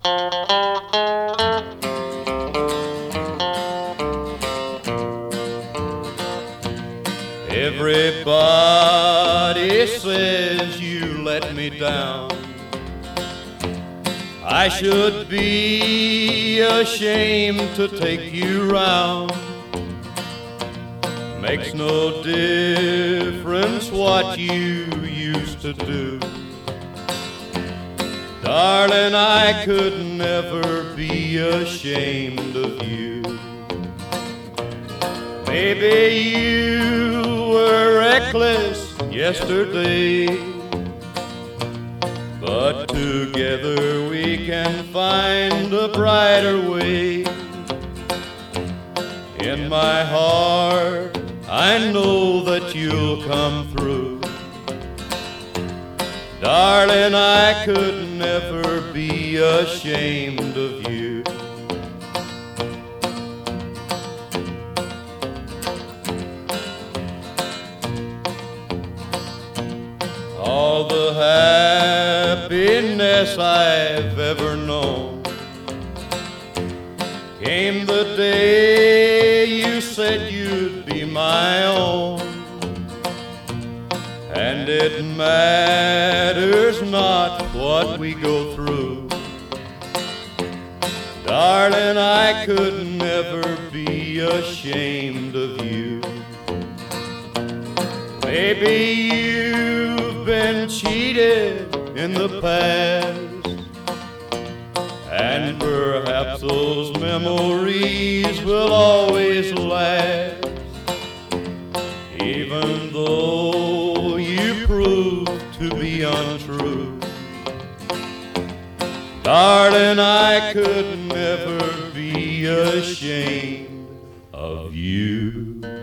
Everybody says you let me down. I should be ashamed to take you round. Makes no difference what you used to do. Darling, I could never be ashamed of you. Maybe you were reckless yesterday, but together we can find a brighter way. In my heart, I know that you'll come through. Darling, I could never be ashamed of you. All the happiness I've ever known came the day you said you'd be my own. And it matters not what we go through. Darling, I could never be ashamed of you. Maybe you've been cheated in the past, and perhaps those memories will always last. Even though you prove to be untrue, darling, I could never be ashamed of you.